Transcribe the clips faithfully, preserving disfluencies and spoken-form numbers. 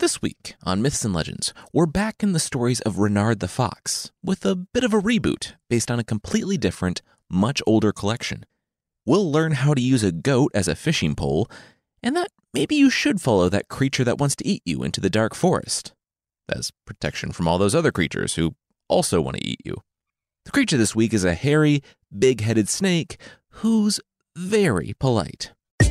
This week on Myths and Legends, we're back in the stories of Renard the Fox, with a bit of a reboot based on a completely different, much older collection. We'll learn how to use a goat as a fishing pole, and that maybe you should follow that creature that wants to eat you into the dark forest, as protection from all those other creatures who also want to eat you. The creature this week is a hairy, big-headed snake who's very polite.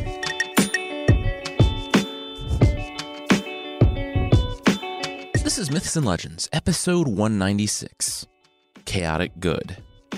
This is Myths and Legends, episode one ninety-six, Chaotic Good.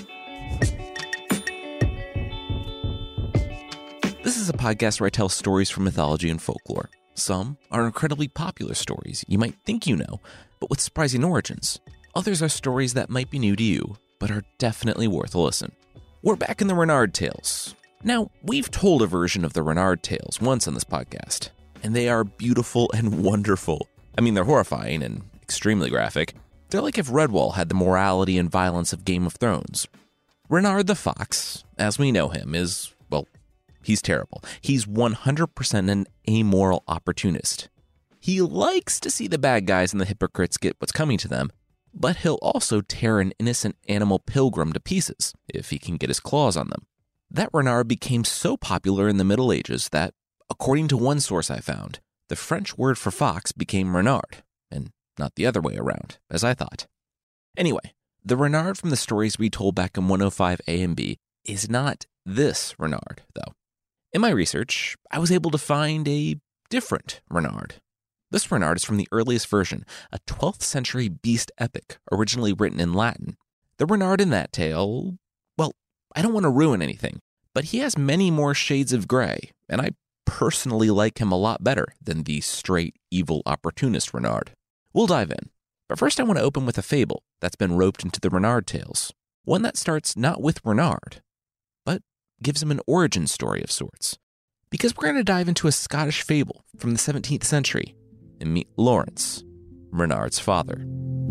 This is a podcast where I tell stories from mythology and folklore. Some are incredibly popular stories you might think you know, but with surprising origins. Others are stories that might be new to you, but are definitely worth a listen. We're back in the Renard Tales. Now, we've told a version of the Renard Tales once on this podcast, and they are beautiful and wonderful. I mean, they're horrifying and extremely graphic. They're like if Redwall had the morality and violence of Game of Thrones. Renard the Fox, as we know him, is, well, he's terrible. He's one hundred percent an amoral opportunist. He likes to see the bad guys and the hypocrites get what's coming to them, but he'll also tear an innocent animal pilgrim to pieces if he can get his claws on them. That Renard became so popular in the Middle Ages that, according to one source I found, the French word for fox became renard, and not the other way around, as I thought. Anyway, the Renard from the stories we told back in one oh five A and B is not this Renard, though. In my research, I was able to find a different Renard. This Renard is from the earliest version, a twelfth century beast epic, originally written in Latin. The Renard in that tale, well, I don't want to ruin anything, but he has many more shades of gray, and I personally like him a lot better than the straight, evil, opportunist Renard. We'll dive in, but first I want to open with a fable that's been roped into the Renard Tales, one that starts not with Renard, but gives him an origin story of sorts, because we're going to dive into a Scottish fable from the seventeenth century and meet Lawrence, Renard's father.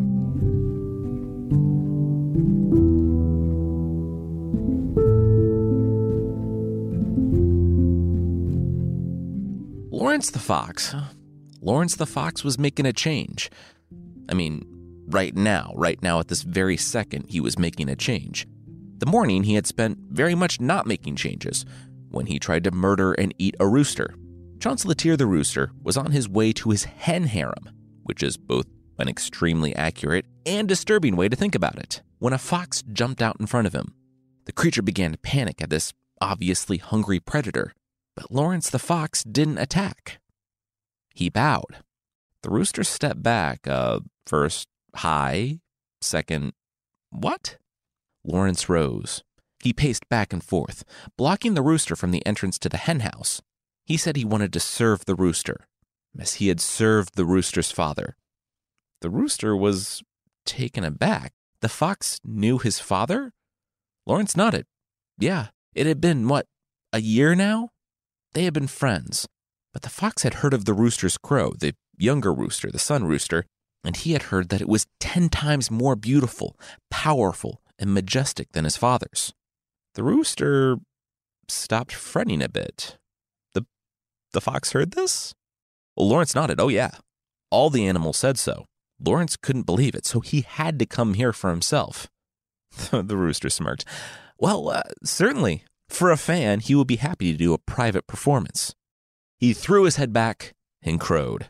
Lawrence the Fox. Lawrence the Fox was making a change. I mean, right now, right now at this very second, he was making a change. The morning he had spent very much not making changes when he tried to murder and eat a rooster. Chancellor the rooster was on his way to his hen harem, which is both an extremely accurate and disturbing way to think about it, when a fox jumped out in front of him. The creature began to panic at this obviously hungry predator, but Lawrence the Fox didn't attack. He bowed. The rooster stepped back, uh, first, hi, second, what? Lawrence rose. He paced back and forth, blocking the rooster from the entrance to the hen house. He said he wanted to serve the rooster, as he had served the rooster's father. The rooster was taken aback. The fox knew his father? Lawrence nodded. Yeah, it had been, what, a year now? They had been friends, but the fox had heard of the rooster's crow, the younger rooster, the son rooster, and he had heard that it was ten times more beautiful, powerful, and majestic than his father's. The rooster stopped fretting a bit. The, the fox heard this? Well, Lawrence nodded. Oh, yeah. All the animals said so. Lawrence couldn't believe it, so he had to come here for himself. The rooster smirked. Well, uh, certainly. For a fan, he would be happy to do a private performance. He threw his head back and crowed.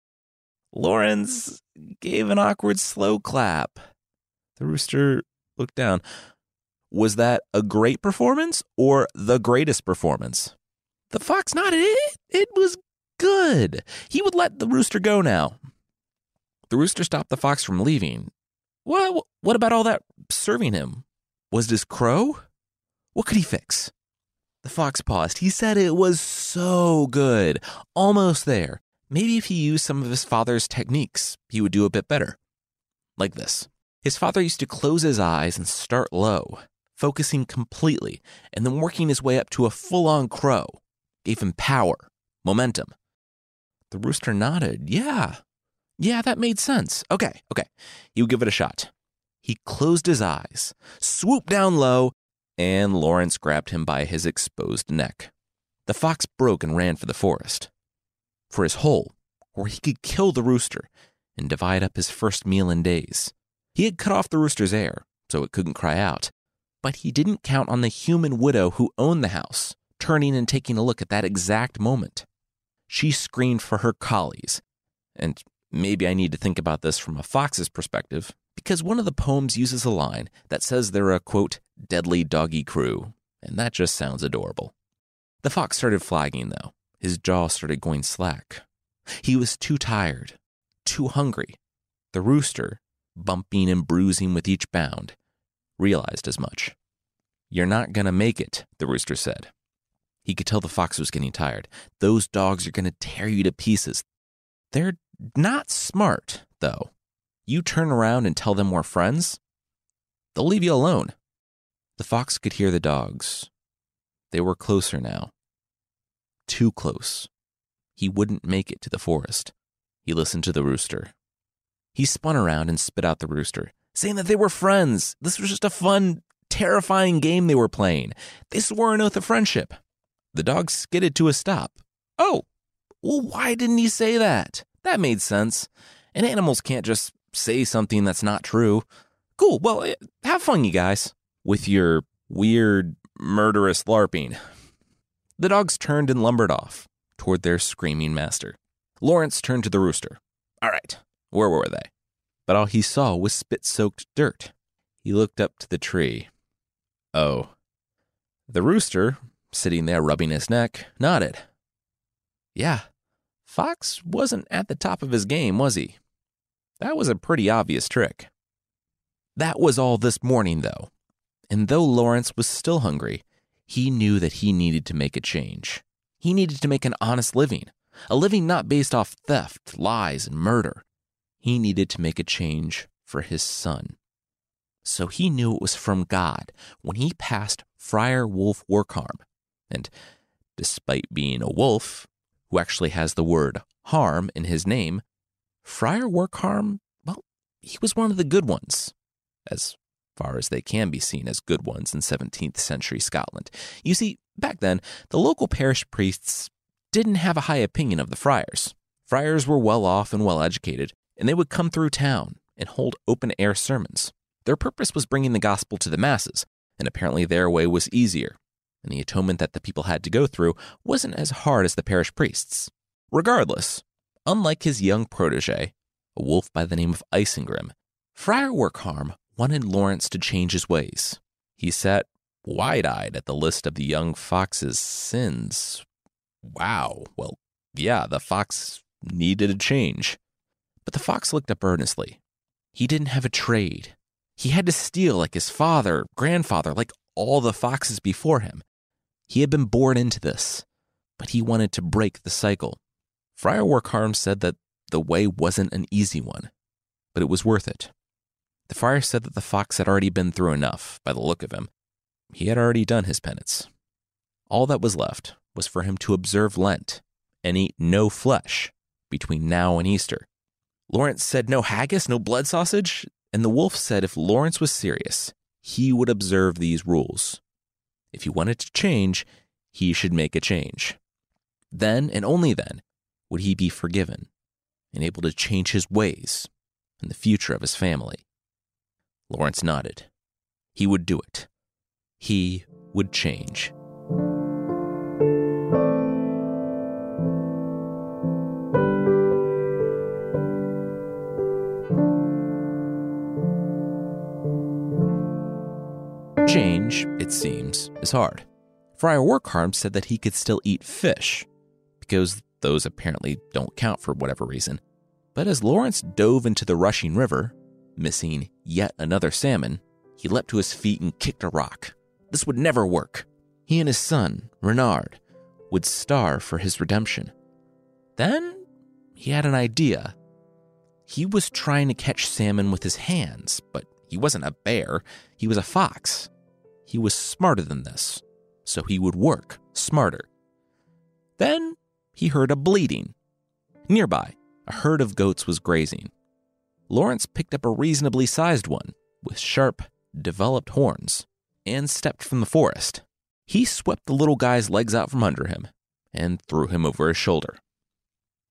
Lawrence gave an awkward slow clap. The rooster looked down. Was that a great performance or the greatest performance? The fox nodded. It, it was good. He would let the rooster go now. The rooster stopped the fox from leaving. Well, what about all that serving him? Was it his crow? What could he fix? The fox paused. He said it was so good. Almost there. Maybe if he used some of his father's techniques, he would do a bit better. Like this. His father used to close his eyes and start low, focusing completely, and then working his way up to a full-on crow. Gave him power, momentum. The rooster nodded. Yeah. Yeah, that made sense. Okay, okay. He would give it a shot. He closed his eyes, swooped down low, and Lawrence grabbed him by his exposed neck. The fox broke and ran for the forest. For his hole, where he could kill the rooster and divide up his first meal in days. He had cut off the rooster's air, so it couldn't cry out. But he didn't count on the human widow who owned the house, turning and taking a look at that exact moment. She screamed for her collies. And maybe I need to think about this from a fox's perspective, because one of the poems uses a line that says they're a, quote, deadly doggy crew, and that just sounds adorable. The fox started flagging, though. His jaw started going slack. He was too tired, too hungry. The rooster, bumping and bruising with each bound, realized as much. "You're not gonna make it," the rooster said. He could tell the fox was getting tired. "Those dogs are gonna tear you to pieces. They're not smart, though. You turn around and tell them we're friends, they'll leave you alone." The fox could hear the dogs. They were closer now. Too close. He wouldn't make it to the forest. He listened to the rooster. He spun around and spit out the rooster, saying that they were friends. This was just a fun, terrifying game they were playing. They swore an oath of friendship. The dog skidded to a stop. Oh, well, why didn't he say that? That made sense. And animals can't just say something that's not true. Cool, well, have fun, you guys, with your weird, murderous LARPing. The dogs turned and lumbered off toward their screaming master. Lawrence turned to the rooster. All right, where were they? But all he saw was spit-soaked dirt. He looked up to the tree. Oh. The rooster, sitting there rubbing his neck, nodded. Yeah, Fox wasn't at the top of his game, was he? That was a pretty obvious trick. That was all this morning, though. And though Lawrence was still hungry, he knew that he needed to make a change. He needed to make an honest living, a living not based off theft, lies, and murder. He needed to make a change for his son. So he knew it was from God when he passed Friar Wolf Warkarm. And despite being a wolf, who actually has the word harm in his name, Friar Warkarm, well, he was one of the good ones, as far as they can be seen as good ones in seventeenth century Scotland. You see, back then, the local parish priests didn't have a high opinion of the friars. Friars were well off and well educated, and they would come through town and hold open-air sermons. Their purpose was bringing the gospel to the masses, and apparently their way was easier, and the atonement that the people had to go through wasn't as hard as the parish priests. Regardless, unlike his young protege, a wolf by the name of Isengrim, Friar Warkarm wanted Lawrence to change his ways. He sat wide-eyed at the list of the young fox's sins. Wow, well, yeah, the fox needed a change. But the fox looked up earnestly. He didn't have a trade. He had to steal like his father, grandfather, like all the foxes before him. He had been born into this, but he wanted to break the cycle. Friar Warkarm said that the way wasn't an easy one, but it was worth it. The friar said that the fox had already been through enough, by the look of him. He had already done his penance. All that was left was for him to observe Lent and eat no flesh between now and Easter. Lawrence said no haggis, no blood sausage, and the wolf said if Lawrence was serious, he would observe these rules. If he wanted to change, he should make a change. Then, and only then, would he be forgiven and able to change his ways and the future of his family. Lawrence nodded. He would do it. He would change. Change, it seems, is hard. Friar Warkarm said that he could still eat fish, because those apparently don't count for whatever reason. But as Lawrence dove into the rushing river, missing yet another salmon, he leapt to his feet and kicked a rock. This would never work. He and his son, Renard, would starve for his redemption. Then he had an idea. He was trying to catch salmon with his hands, but he wasn't a bear, he was a fox. He was smarter than this, so he would work smarter. Then he heard a bleating. Nearby, a herd of goats was grazing. Lawrence picked up a reasonably sized one with sharp, developed horns and stepped from the forest. He swept the little guy's legs out from under him and threw him over his shoulder.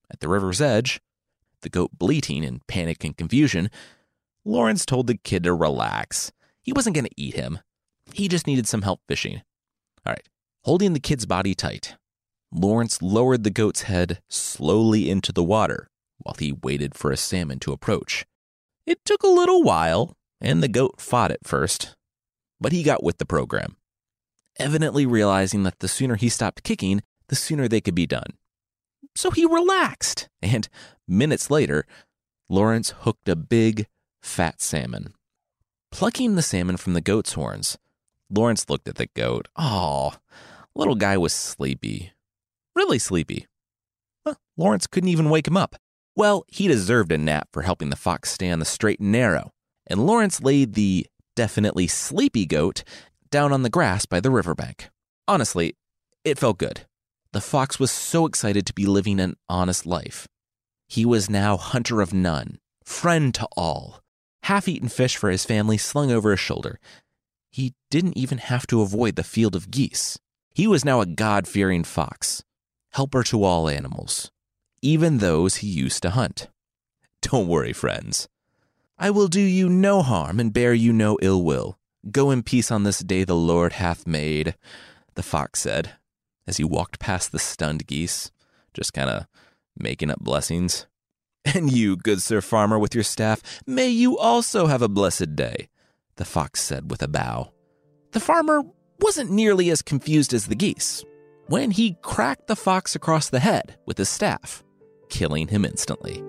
At the river's edge, the goat bleating in panic and confusion, Lawrence told the kid to relax. He wasn't going to eat him. He just needed some help fishing. All right, holding the kid's body tight, Lawrence lowered the goat's head slowly into the water while he waited for a salmon to approach. It took a little while, and the goat fought at first, but he got with the program, evidently realizing that the sooner he stopped kicking, the sooner they could be done. So he relaxed, and minutes later, Lawrence hooked a big, fat salmon. Plucking the salmon from the goat's horns, Lawrence looked at the goat. Oh, little guy was sleepy. Really sleepy. Well, Lawrence couldn't even wake him up. Well, he deserved a nap for helping the fox stay on the straight and narrow, and Lawrence laid the definitely sleepy goat down on the grass by the riverbank. Honestly, it felt good. The fox was so excited to be living an honest life. He was now hunter of none, friend to all, half-eaten fish for his family slung over his shoulder. He didn't even have to avoid the field of geese. He was now a God-fearing fox, helper to all animals, even those he used to hunt. Don't worry, friends. I will do you no harm and bear you no ill will. Go in peace on this day the Lord hath made, the fox said, as he walked past the stunned geese, just kind of making up blessings. And you, good Sir Farmer, with your staff, may you also have a blessed day, the fox said with a bow. The farmer wasn't nearly as confused as the geese when he cracked the fox across the head with his staff, killing him instantly.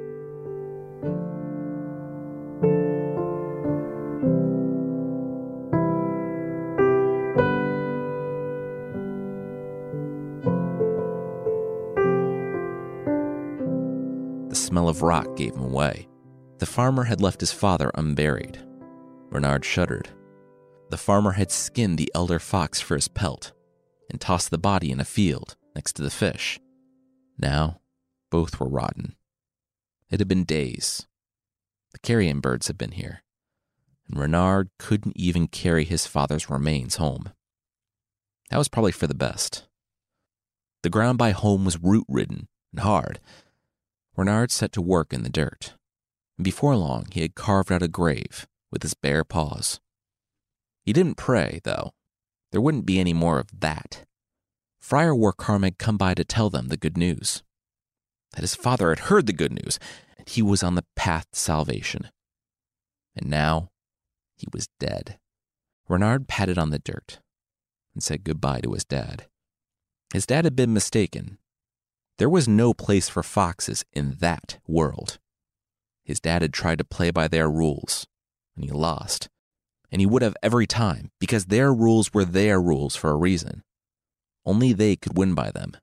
The smell of rot gave him away. The farmer had left his father unburied. Renard shuddered. The farmer had skinned the elder fox for his pelt and tossed the body in a field next to the fish. Now, both were rotten. It had been days. The carrion birds had been here, and Renard couldn't even carry his father's remains home. That was probably for the best. The ground by home was root-ridden and hard. Renard set to work in the dirt, and before long he had carved out a grave with his bare paws. He didn't pray, though. There wouldn't be any more of that. Friar Warkarm had come by to tell them the good news. That his father had heard the good news, and he was on the path to salvation. And now, he was dead. Renard patted on the dirt and said goodbye to his dad. His dad had been mistaken. There was no place for foxes in that world. His dad had tried to play by their rules, and he lost. And he would have every time, because their rules were their rules for a reason. Only they could win by them.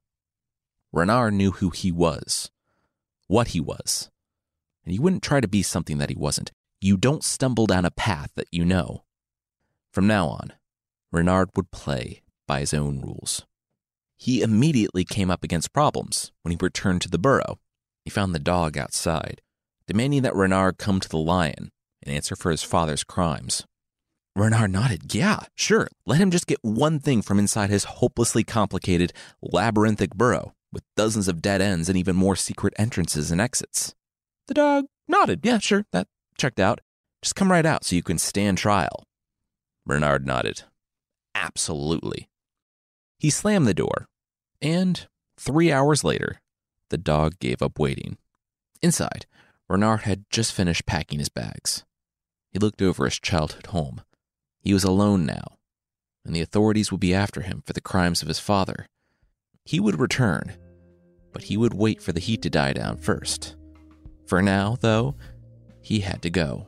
Renard knew who he was, what he was, and he wouldn't try to be something that he wasn't. You don't stumble down a path that you know. From now on, Renard would play by his own rules. He immediately came up against problems when he returned to the burrow. He found the dog outside, demanding that Renard come to the lion and answer for his father's crimes. Renard nodded. Yeah, sure. Let him just get one thing from inside his hopelessly complicated, labyrinthic burrow with dozens of dead ends and even more secret entrances and exits. The dog nodded. Yeah, sure. That checked out. Just come right out so you can stand trial. Renard nodded. Absolutely. He slammed the door, and three hours later, the dog gave up waiting. Inside, Renard had just finished packing his bags. He looked over his childhood home. He was alone now, and the authorities would be after him for the crimes of his father. He would return, but he would wait for the heat to die down first. For now, though, he had to go.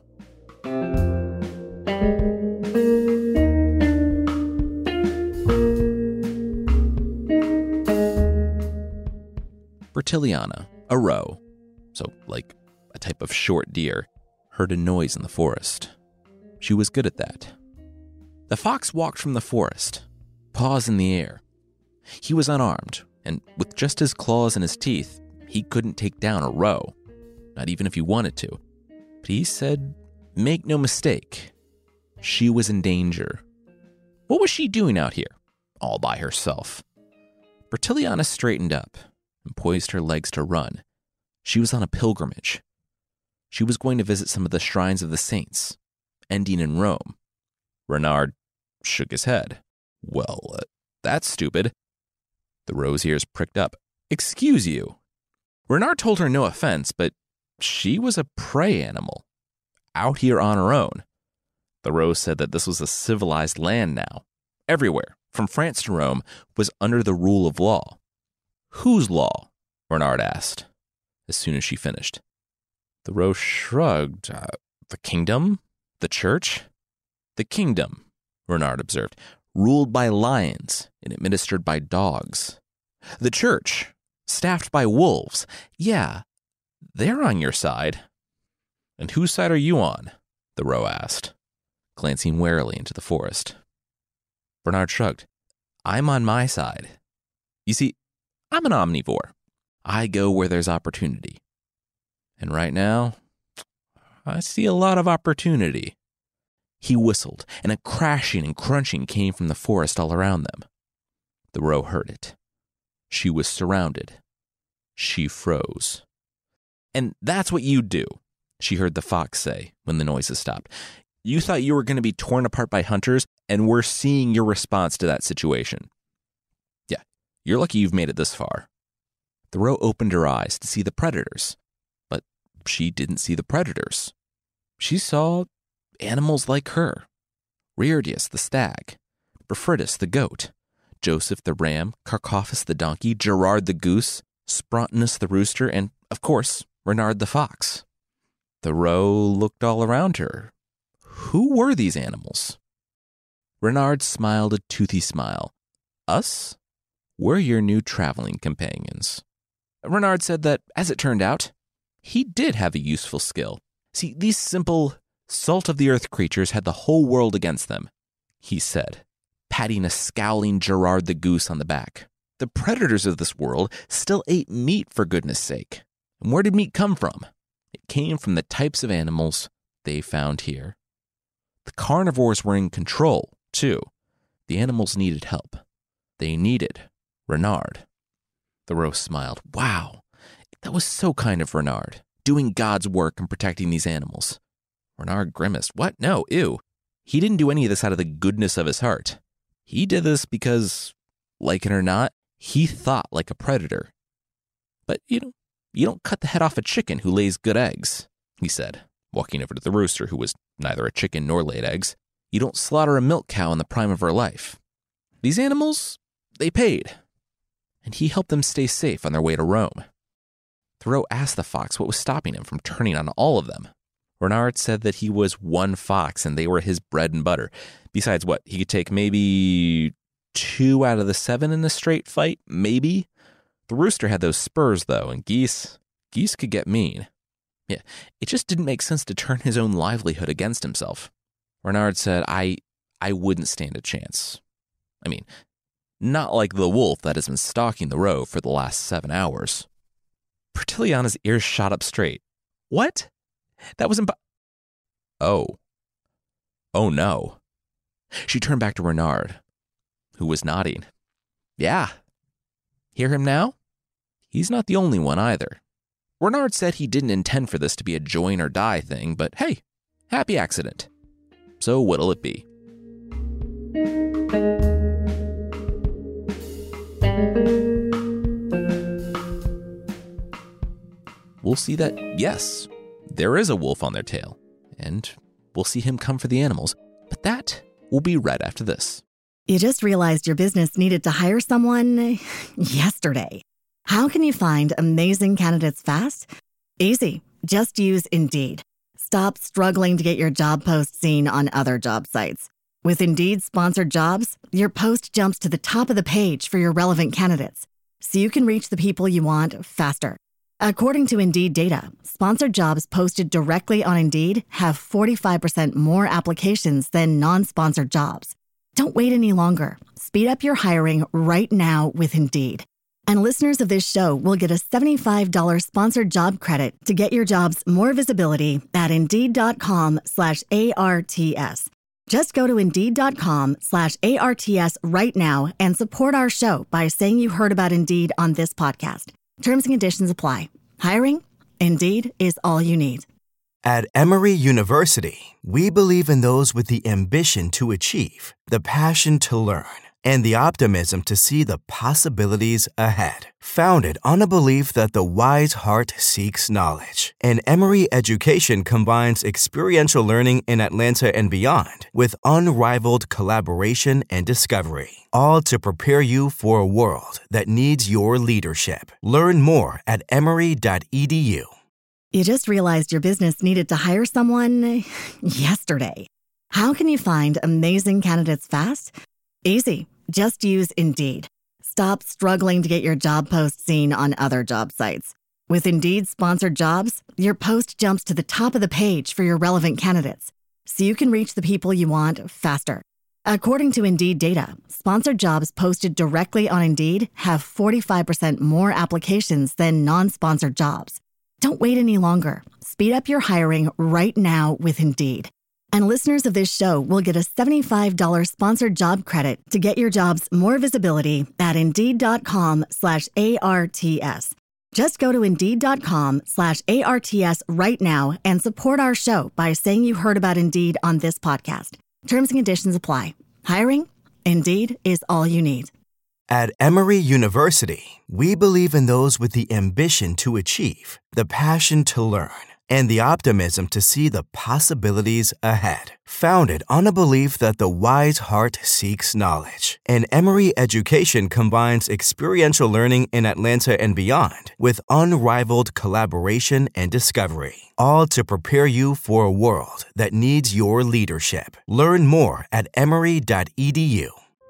Bertiliana, a roe, so like a type of short deer, heard a noise in the forest. She was good at that. The fox walked from the forest, paws in the air. He was unarmed, and with just his claws and his teeth, he couldn't take down a roe, not even if he wanted to. But he said, make no mistake, she was in danger. What was she doing out here, all by herself? Bertiliana straightened up and poised her legs to run. She was on a pilgrimage. She was going to visit some of the shrines of the saints, ending in Rome. Renard shook his head. Well, uh, that's stupid. The roe's ears pricked up. Excuse you. Renard told her no offense, but she was a prey animal, out here on her own. The roe said that this was a civilized land now. Everywhere, from France to Rome, was under the rule of law. Whose law? Renard asked, as soon as she finished. The roe shrugged. Uh, the kingdom? The church? The kingdom, Renard observed, ruled by lions and administered by dogs. The church, staffed by wolves. Yeah, they're on your side. And whose side are you on? The roe asked, glancing warily into the forest. Bernard shrugged. I'm on my side. You see, I'm an omnivore. I go where there's opportunity. And right now, I see a lot of opportunity. He whistled, and a crashing and crunching came from the forest all around them. The roe heard it. She was surrounded. She froze. And that's what you do, she heard the fox say when the noises stopped. You thought you were going to be torn apart by hunters, and we're seeing your response to that situation. Yeah, you're lucky you've made it this far. The roe opened her eyes to see the predators, but she didn't see the predators. She saw animals like her. Reardius the stag, Befritus the goat, Joseph the ram, Carcophus the donkey, Gerard the goose, Sprontinus the rooster, and, of course, Renard the fox. The roe looked all around her. Who were these animals? Renard smiled a toothy smile. Us? We're your new traveling companions. Renard said that, as it turned out, he did have a useful skill. See, these simple, salt-of-the-earth creatures had the whole world against them, he said, patting a scowling Gerard the goose on the back. The predators of this world still ate meat, for goodness sake. And where did meat come from? It came from the types of animals they found here. The carnivores were in control, too. The animals needed help. They needed Renard. The roe smiled. Wow, that was so kind of Renard, doing God's work and protecting these animals. Renard grimaced. What? No, ew. He didn't do any of this out of the goodness of his heart. He did this because, like it or not, he thought like a predator. But, you know, you don't cut the head off a chicken who lays good eggs, he said, walking over to the rooster who was neither a chicken nor laid eggs. You don't slaughter a milk cow in the prime of her life. These animals, they paid. And he helped them stay safe on their way to Rome. The roe asked the fox what was stopping him from turning on all of them. Renard said that he was one fox and they were his bread and butter. Besides what, he could take maybe two out of the seven in a straight fight, maybe. The rooster had those spurs, though, and geese, geese could get mean. Yeah, it just didn't make sense to turn his own livelihood against himself. Renard said, I, I wouldn't stand a chance. I mean, not like the wolf that has been stalking the roe for the last seven hours. Bertiliana's ears shot up straight. What? That was imp- Oh. Oh no. She turned back to Renard, who was nodding. Yeah. Hear him now? He's not the only one either. Renard said he didn't intend for this to be a join or die thing, but hey, happy accident. So what'll it be? We'll see that, yes, there is a wolf on their tail, and we'll see him come for the animals, but that will be right after this. You just realized your business needed to hire someone yesterday. How can you find amazing candidates fast? Easy. Just use Indeed. Stop struggling to get your job post seen on other job sites. With Indeed sponsored jobs, your post jumps to the top of the page for your relevant candidates, so you can reach the people you want faster. According to Indeed data, sponsored jobs posted directly on Indeed have forty-five percent more applications than non-sponsored jobs. Don't wait any longer. Speed up your hiring right now with Indeed. And listeners of this show will get a seventy-five dollars sponsored job credit to get your jobs more visibility at Indeed.com slash ARTS. Just go to Indeed.com slash ARTS right now and support our show by saying you heard about Indeed on this podcast. Terms and conditions apply. Hiring? Indeed is all you need. At Emory University, we believe in those with the ambition to achieve, the passion to learn, and the optimism to see the possibilities ahead. Founded on a belief that the wise heart seeks knowledge, and Emory education combines experiential learning in Atlanta and beyond with unrivaled collaboration and discovery, all to prepare you for a world that needs your leadership. Learn more at emory dot e d u. You just realized your business needed to hire someone yesterday. How can you find amazing candidates fast? Easy. Just use Indeed. Stop struggling to get your job post seen on other job sites. With Indeed sponsored jobs, your post jumps to the top of the page for your relevant candidates, so you can reach the people you want faster. According to Indeed data, sponsored jobs posted directly on Indeed have forty-five percent more applications than non-sponsored jobs. Don't wait any longer. Speed up your hiring right now with Indeed. And listeners of this show will get a seventy-five dollars sponsored job credit to get your jobs more visibility at Indeed.com slash ARTS. Just go to Indeed.com slash ARTS right now and support our show by saying you heard about Indeed on this podcast. Terms and conditions apply. Hiring? Indeed is all you need. At Emory University, we believe in those with the ambition to achieve, the passion to learn, and the optimism to see the possibilities ahead. Founded on a belief that the wise heart seeks knowledge, and Emory education combines experiential learning in Atlanta and beyond with unrivaled collaboration and discovery, all to prepare you for a world that needs your leadership. Learn more at emory dot e d u.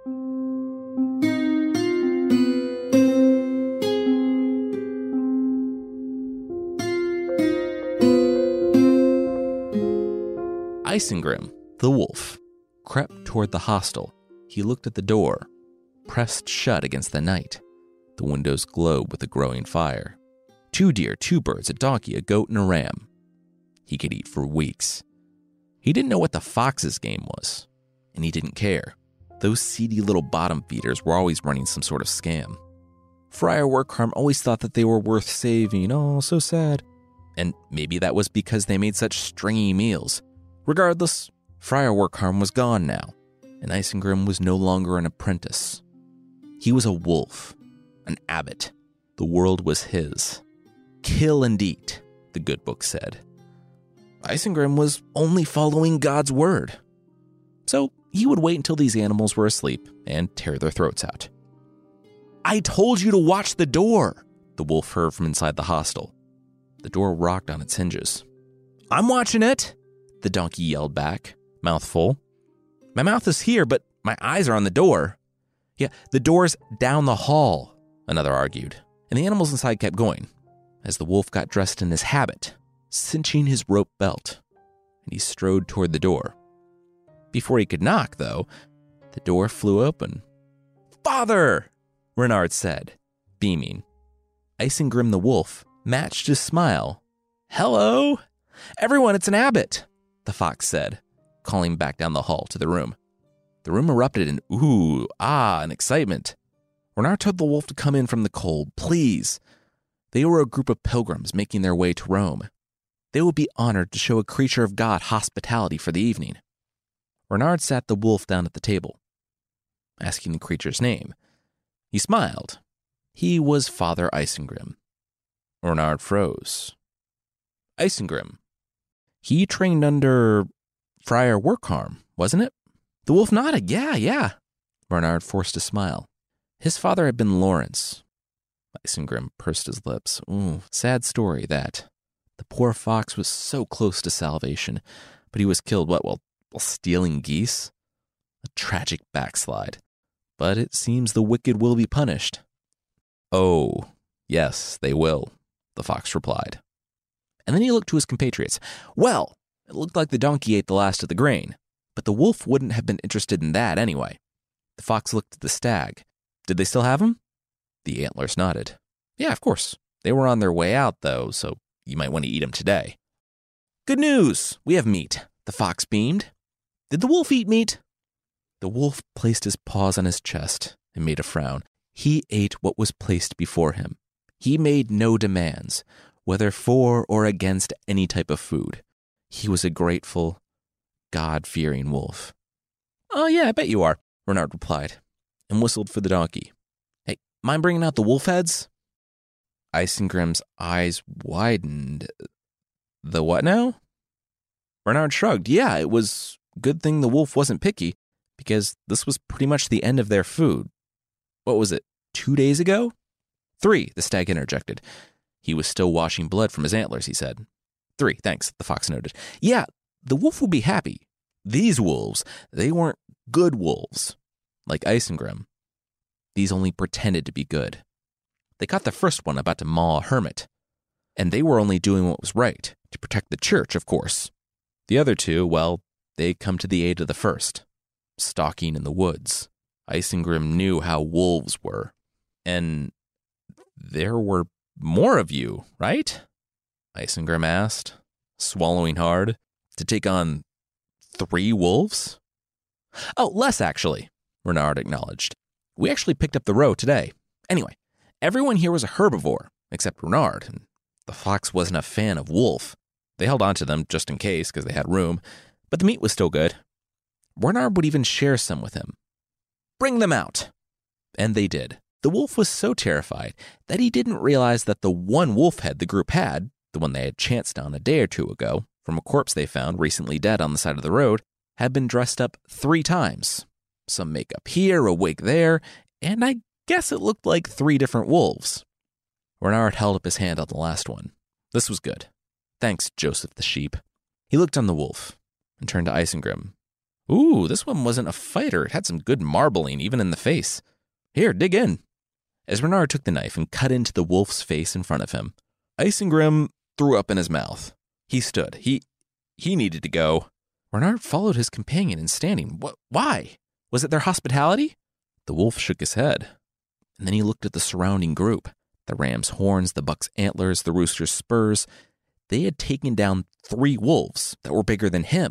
Isengrim, the wolf, crept toward the hostel. He looked at the door, pressed shut against the night. The windows glowed with a growing fire. Two deer, two birds, a donkey, a goat, and a ram. He could eat for weeks. He didn't know what the fox's game was, and he didn't care. Those seedy little bottom feeders were always running some sort of scam. Friar Workarm always thought that they were worth saving. Oh, so sad. And maybe that was because they made such stringy meals. Regardless, Friar Workarm was gone now, and Isengrim was no longer an apprentice. He was a wolf, an abbot. The world was his. Kill and eat, the good book said. Isengrim was only following God's word. So he would wait until these animals were asleep and tear their throats out. I told you to watch the door, the wolf heard from inside the hostel. The door rocked on its hinges. I'm watching it, the donkey yelled back, mouth full. My mouth is here, but my eyes are on the door. Yeah, the door's down the hall, another argued. And the animals inside kept going, as the wolf got dressed in his habit, cinching his rope belt, and he strode toward the door. Before he could knock, though, the door flew open. Father, Renard said, beaming. Isengrim the wolf matched his smile. Hello, everyone, it's an abbot, the fox said, calling back down the hall to the room. The room erupted in ooh, ah, and excitement. Renard told the wolf to come in from the cold, please. They were a group of pilgrims making their way to Rome. They would be honored to show a creature of God hospitality for the evening. Renard sat the wolf down at the table, asking the creature's name. He smiled. He was Father Isengrim. Renard froze. Isengrim. He trained under Friar Workarm, wasn't it? The wolf nodded. Yeah, yeah. Renard forced a smile. His father had been Lawrence. Isengrim pursed his lips. Ooh, sad story, that. The poor fox was so close to salvation, but he was killed, what, while, while stealing geese? A tragic backslide. But it seems the wicked will be punished. Oh, yes, they will, the fox replied. And then he looked to his compatriots. Well, it looked like the donkey ate the last of the grain, but the wolf wouldn't have been interested in that anyway. The fox looked at the stag. Did they still have him? The antlers nodded. Yeah, of course. They were on their way out, though, so you might want to eat him today. Good news! We have meat, the fox beamed. Did the wolf eat meat? The wolf placed his paws on his chest and made a frown. He ate what was placed before him. He made no demands, whether for or against any type of food. He was a grateful, God-fearing wolf. "Oh yeah, I bet you are," Renard replied, and whistled for the donkey. "Hey, mind bringing out the wolf heads?" Isengrim's eyes widened. "The what now?" Renard shrugged. Yeah, it was a good thing the wolf wasn't picky, because this was pretty much the end of their food. What was it, two days ago? Three, the stag interjected. He was still washing blood from his antlers, he said. Three, thanks, the fox noted. Yeah, the wolf would be happy. These wolves, they weren't good wolves, like Isengrim. These only pretended to be good. They caught the first one about to maul a hermit, and they were only doing what was right, to protect the church, of course. The other two, well, they come to the aid of the first, stalking in the woods. Isengrim knew how wolves were, and there were more of you, right? Isengrim asked, swallowing hard, to take on three wolves? Oh, less actually, Renard acknowledged. We actually picked up the roe today. Anyway, everyone here was a herbivore, except Renard, and the fox wasn't a fan of wolf. They held on to them just in case, because they had room, but the meat was still good. Renard would even share some with him. Bring them out. And they did. The wolf was so terrified that he didn't realize that the one wolf head the group had, the one they had chanced down a day or two ago, from a corpse they found recently dead on the side of the road, had been dressed up three times. Some makeup here, a wig there, and I guess it looked like three different wolves. Renard held up his hand on the last one. This was good. Thanks, Joseph the sheep. He looked on the wolf and turned to Isengrim. Ooh, this one wasn't a fighter. It had some good marbling, even in the face. Here, dig in. As Renard took the knife and cut into the wolf's face in front of him, Isengrim threw up in his mouth. He stood. He he needed to go. Renard followed his companion in standing. What? Why? Was it their hospitality? The wolf shook his head, and then he looked at the surrounding group. The ram's horns, the buck's antlers, the rooster's spurs. They had taken down three wolves that were bigger than him.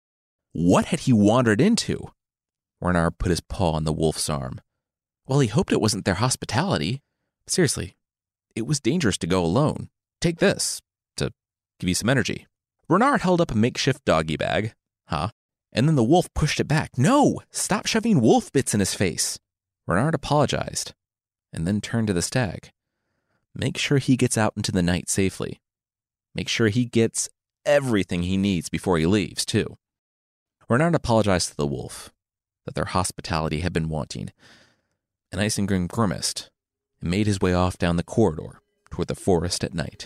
What had he wandered into? Renard put his paw on the wolf's arm. Well, he hoped it wasn't their hospitality. Seriously, it was dangerous to go alone. Take this, to give you some energy. Renard held up a makeshift doggy bag. Huh? And then the wolf pushed it back. No! Stop shoving wolf bits in his face. Renard apologized, and then turned to the stag. Make sure he gets out into the night safely. Make sure he gets everything he needs before he leaves, too. Renard apologized to the wolf, that their hospitality had been wanting, and Isengrim grimaced and made his way off down the corridor toward the forest at night.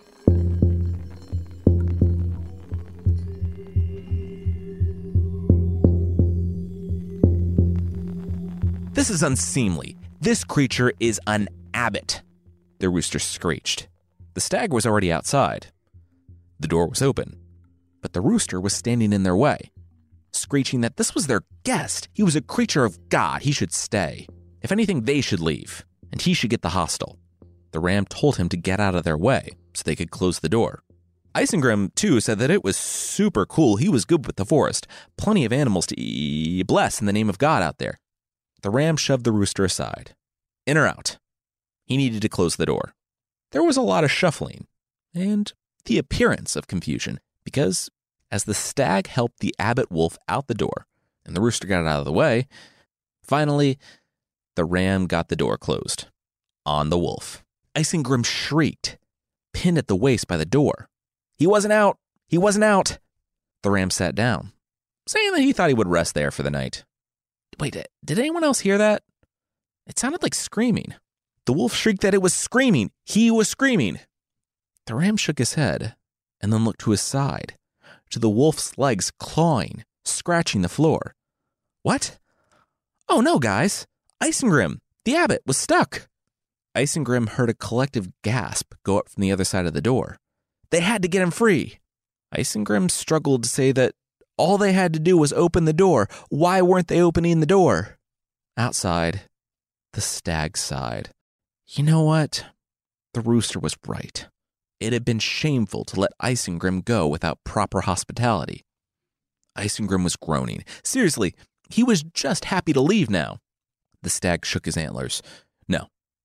This is unseemly. This creature is an abbot, the rooster screeched. The stag was already outside. The door was open, but the rooster was standing in their way, screeching that this was their guest. He was a creature of God. He should stay. If anything, they should leave, and he should get the hostel. The ram told him to get out of their way so they could close the door. Isengrim, too, said that it was super cool. He was good with the forest. Plenty of animals to e- bless in the name of God out there. The ram shoved the rooster aside. In or out? He needed to close the door. There was a lot of shuffling and the appearance of confusion because as the stag helped the abbot wolf out the door and the rooster got out of the way, finally, the ram got the door closed on the wolf. Isengrim shrieked, pinned at the waist by the door. He wasn't out. He wasn't out. The ram sat down, saying that he thought he would rest there for the night. Wait, did anyone else hear that? It sounded like screaming. The wolf shrieked that it was screaming. He was screaming. The ram shook his head and then looked to his side, to the wolf's legs clawing, scratching the floor. What? Oh no, guys. Isengrim, the abbot, was stuck. Isengrim heard a collective gasp go up from the other side of the door. They had to get him free. Isengrim struggled to say that all they had to do was open the door. Why weren't they opening the door? Outside, the stag sighed. You know what? The rooster was right. It had been shameful to let Isengrim go without proper hospitality. Isengrim was groaning. Seriously, he was just happy to leave now. The stag shook his antlers. No,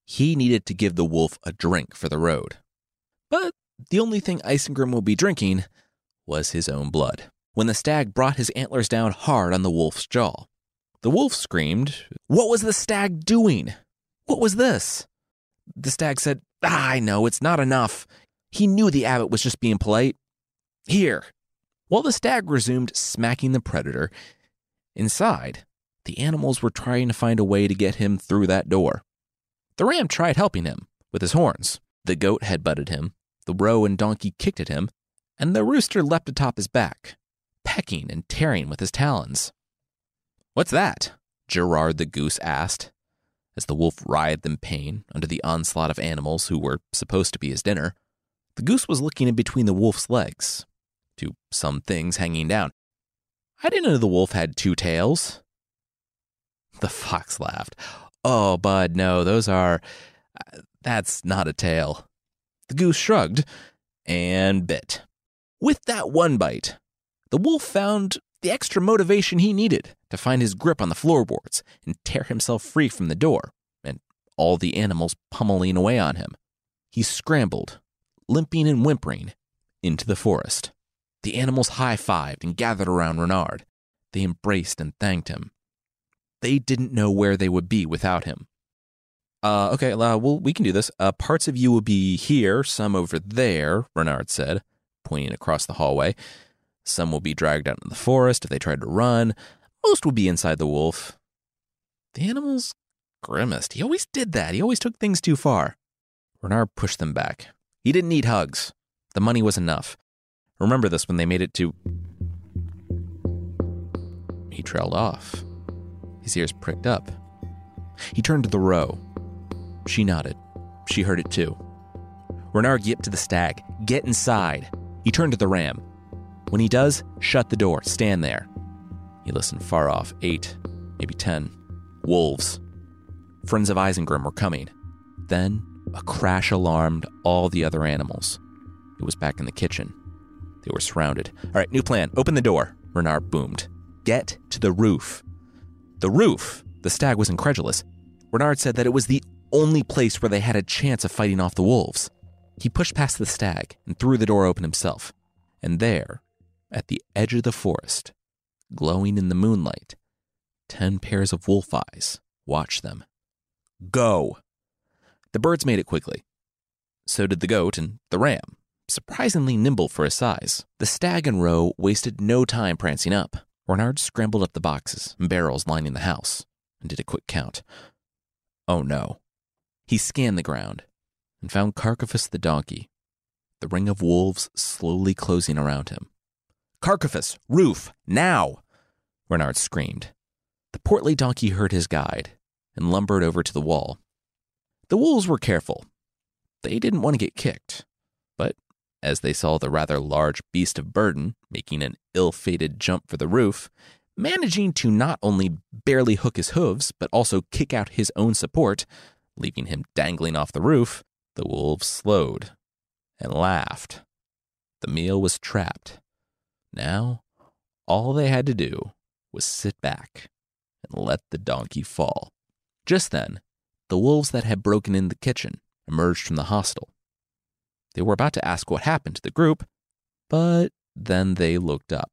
He needed to give the wolf a drink for the road. But the only thing Isengrim would be drinking was his own blood. When the stag brought his antlers down hard on the wolf's jaw, the wolf screamed, "What was the stag doing? What was this?" The stag said, ah, I know, it's not enough. He knew the abbot was just being polite. Here. While the stag resumed smacking the predator, inside, the animals were trying to find a way to get him through that door. The ram tried helping him with his horns. The goat headbutted him, the roe and donkey kicked at him, and the rooster leapt atop his back, pecking and tearing with his talons. What's that? Gerard the goose asked, as the wolf writhed in pain under the onslaught of animals who were supposed to be his dinner. The goose was looking in between the wolf's legs, to some things hanging down. I didn't know the wolf had two tails. The fox laughed. Oh, bud, no, those are... That's not a tail. The goose shrugged and bit. With that one bite, the wolf found the extra motivation he needed to find his grip on the floorboards and tear himself free from the door and all the animals pummeling away on him. He scrambled, limping and whimpering, into the forest. The animals high-fived and gathered around Renard. They embraced and thanked him. They didn't know where they would be without him. Uh, okay, uh, well, we can do this. Uh, parts of you will be here, some over there, Renard said, pointing across the hallway. Some will be dragged out into the forest if they tried to run. Most will be inside the wolf. The animals grimaced. He always did that. He always took things too far. Renard pushed them back. He didn't need hugs. The money was enough. Remember this when they made it to... He trailed off. His ears pricked up. He turned to the roe. She nodded. She heard it too. Renard yipped to the stag. Get inside. He turned to the ram. When he does, shut the door. Stand there. He listened far off. Eight, maybe ten. Wolves. Friends of Isengrim were coming. Then a crash alarmed all the other animals. It was back in the kitchen. They were surrounded. All right, new plan. Open the door. Renard boomed. Get to the roof. The roof? The stag was incredulous. Renard said that it was the only place where they had a chance of fighting off the wolves. He pushed past the stag and threw the door open himself. And there, at the edge of the forest, glowing in the moonlight, ten pairs of wolf eyes watched them. Go! The birds made it quickly. So did the goat and the ram, surprisingly nimble for his size. The stag and roe wasted no time prancing up. Renard scrambled up the boxes and barrels lining the house and did a quick count. Oh no. He scanned the ground and found Carcaphus the donkey, the ring of wolves slowly closing around him. Carcaphus, roof, now! Renard screamed. The portly donkey heard his guide and lumbered over to the wall. The wolves were careful. They didn't want to get kicked, but as they saw the rather large beast of burden making an ill-fated jump for the roof, managing to not only barely hook his hooves, but also kick out his own support, leaving him dangling off the roof, the wolves slowed and laughed. The meal was trapped. Now, all they had to do was sit back and let the donkey fall. Just then, the wolves that had broken in the kitchen emerged from the hostel. They were about to ask what happened to the group, but then they looked up.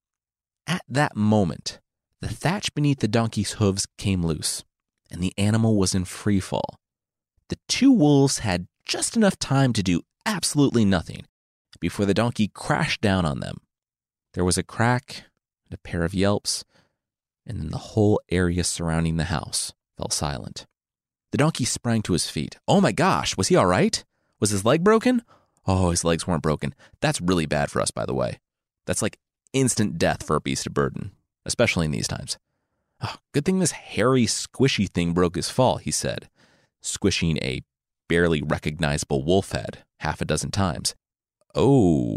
At that moment, the thatch beneath the donkey's hooves came loose, and the animal was in free fall. The two wolves had just enough time to do absolutely nothing before the donkey crashed down on them. There was a crack and a pair of yelps, and then the whole area surrounding the house fell silent. The donkey sprang to his feet. Oh my gosh, was he all right? Was his leg broken? Oh, his legs weren't broken. That's really bad for us, by the way. That's like instant death for a beast of burden, especially in these times. Oh, good thing this hairy, squishy thing broke his fall, he said, squishing a barely recognizable wolf head half a dozen times. Oh.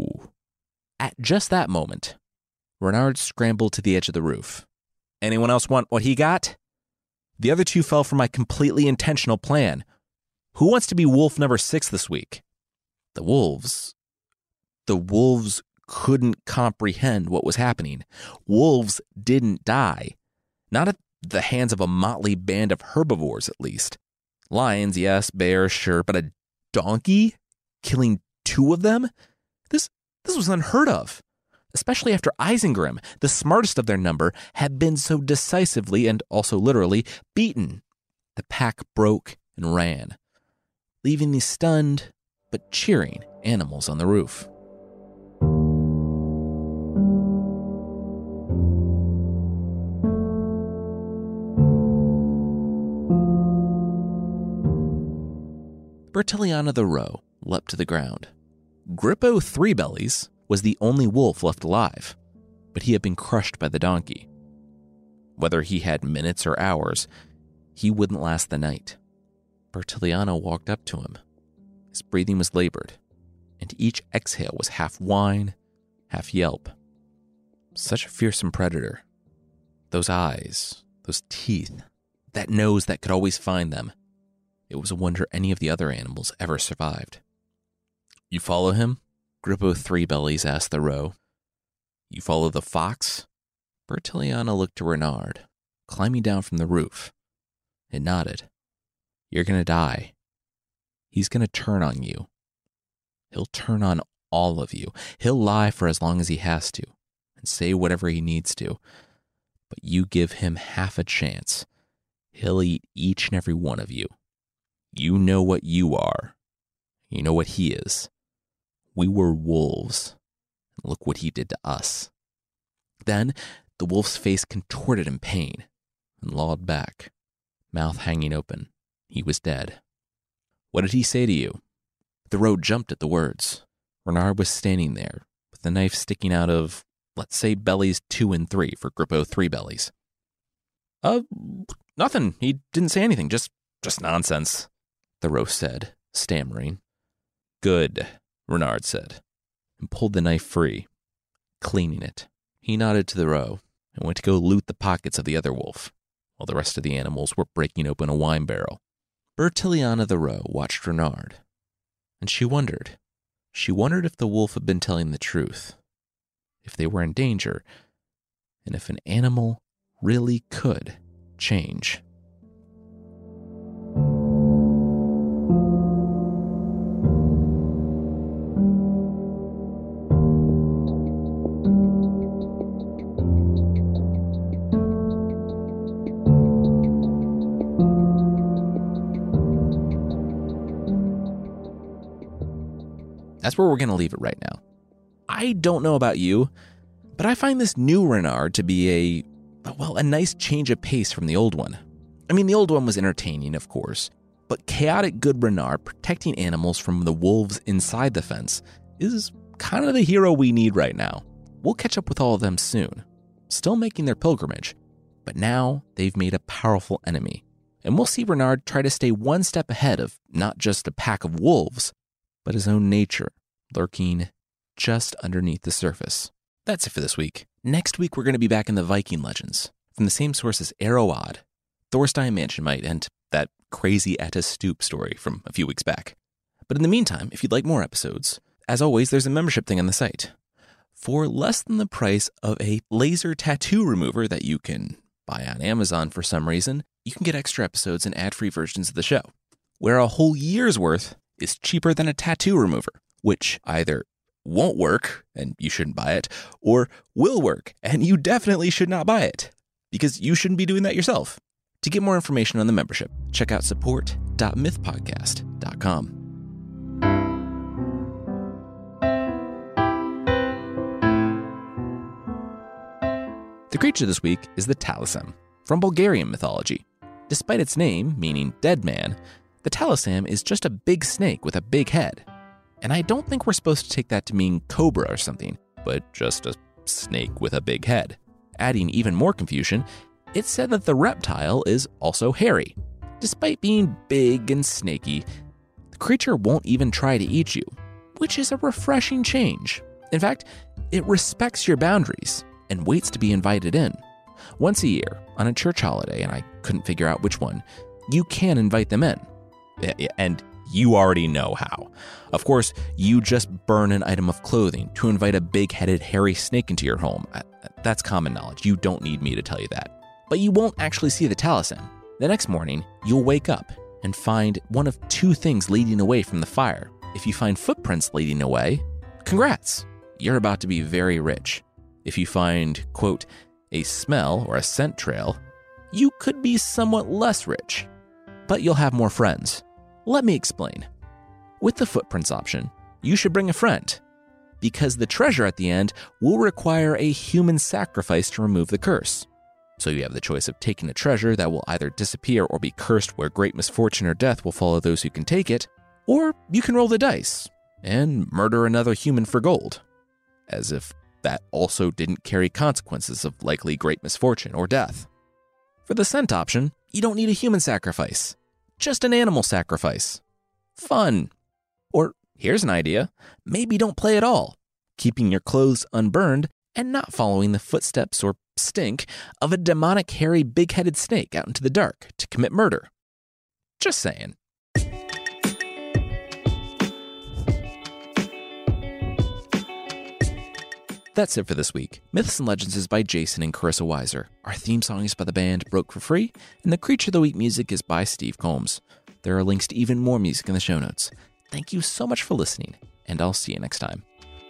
At just that moment, Renard scrambled to the edge of the roof. Anyone else want what he got? The other two fell for my completely intentional plan. Who wants to be wolf number six this week? The wolves. The wolves couldn't comprehend what was happening. Wolves didn't die. Not at the hands of a motley band of herbivores, at least. Lions, yes, bears, sure, but a donkey? Killing two of them? This this was unheard of, especially after Isengrim, the smartest of their number, had been so decisively and also literally beaten. The pack broke and ran, leaving the stunned but cheering animals on the roof. Bertiliana the Roe leapt to the ground. Grippo Three Bellies was the only wolf left alive, but he had been crushed by the donkey. Whether he had minutes or hours, he wouldn't last the night. Bertiliana walked up to him. His breathing was labored, and each exhale was half whine, half yelp. Such a fearsome predator. Those eyes, those teeth, that nose that could always find them. It was a wonder any of the other animals ever survived. "You follow him?" Grippo Three Bellies asked the Roe. "You follow the fox?" Bertiliana looked to Renard, climbing down from the roof, and nodded. "You're going to die. He's going to turn on you. He'll turn on all of you. He'll lie for as long as he has to, and say whatever he needs to. But you give him half a chance, he'll eat each and every one of you. You know what you are. You know what he is. We were wolves. Look what he did to us." Then the wolf's face contorted in pain and lolled back, mouth hanging open. He was dead. "What did he say to you?" The Roe jumped at the words. Renard was standing there with the knife sticking out of, let's say, bellies two and three for Grippo Three Bellies. Uh, nothing. He didn't say anything. Just, just nonsense," the Roe said, stammering. "Good," Renard said, and pulled the knife free, cleaning it. He nodded to the Roe and went to go loot the pockets of the other wolf, while the rest of the animals were breaking open a wine barrel. Bertiliana the Roe watched Renard, and she wondered. She wondered if the wolf had been telling the truth, if they were in danger, and if an animal really could change. That's where we're going to leave it right now. I don't know about you, but I find this new Renard to be a, well, a nice change of pace from the old one. I mean, the old one was entertaining, of course, but chaotic good Renard protecting animals from the wolves inside the fence is kind of the hero we need right now. We'll catch up with all of them soon, still making their pilgrimage, but now they've made a powerful enemy. And we'll see Renard try to stay one step ahead of not just a pack of wolves, but his own nature, lurking just underneath the surface. That's it for this week. Next week, we're going to be back in the Viking legends, from the same source as Eroad, Thorstein Mansionmite, and that crazy Etta Stoop story from a few weeks back. But in the meantime, if you'd like more episodes, as always, there's a membership thing on the site. For less than the price of a laser tattoo remover that you can buy on Amazon for some reason, you can get extra episodes and ad-free versions of the show, where a whole year's worth is cheaper than a tattoo remover, which either won't work and you shouldn't buy it, or will work and you definitely should not buy it, because you shouldn't be doing that yourself. To get more information on the membership, check out support dot myth podcast dot com. The creature this week is the Talissem, from Bulgarian mythology. Despite its name, meaning dead man, the Talissem is just a big snake with a big head. And I don't think we're supposed to take that to mean cobra or something, but just a snake with a big head. Adding even more confusion, it's said that the reptile is also hairy. Despite being big and snaky, the creature won't even try to eat you, which is a refreshing change. In fact, it respects your boundaries and waits to be invited in. Once a year, on a church holiday, and I couldn't figure out which one, you can invite them in. And you already know how. Of course, you just burn an item of clothing to invite a big-headed hairy snake into your home. That's common knowledge. You don't need me to tell you that. But you won't actually see the Talissem. The next morning, you'll wake up and find one of two things leading away from the fire. If you find footprints leading away, congrats, you're about to be very rich. If you find, quote, a smell or a scent trail, you could be somewhat less rich, but you'll have more friends. Let me explain. With the footprints option, you should bring a friend, because the treasure at the end will require a human sacrifice to remove the curse. So you have the choice of taking a treasure that will either disappear or be cursed where great misfortune or death will follow those who can take it, or you can roll the dice and murder another human for gold, as if that also didn't carry consequences of likely great misfortune or death. For the scent option, you don't need a human sacrifice, just an animal sacrifice. Fun. Or here's an idea, maybe don't play at all, keeping your clothes unburned and not following the footsteps or stink of a demonic, hairy, big-headed snake out into the dark to commit murder. Just saying. That's it for this week. Myths and Legends is by Jason and Carissa Weiser. Our theme song is by the band Broke for Free, and the Creature of the Week music is by Steve Combs. There are links to even more music in the show notes. Thank you so much for listening, and I'll see you next time.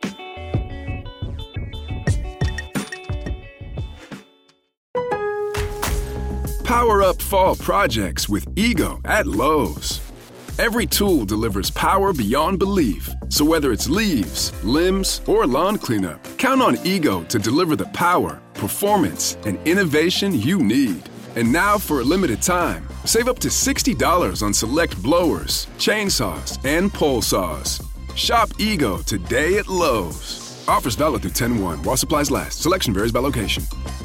Power up fall projects with Ego at Lowe's. Every tool delivers power beyond belief. So whether it's leaves, limbs, or lawn cleanup, count on Ego to deliver the power, performance, and innovation you need. And now for a limited time, save up to sixty dollars on select blowers, chainsaws, and pole saws. Shop Ego today at Lowe's. Offers valid through ten one while supplies last. Selection varies by location.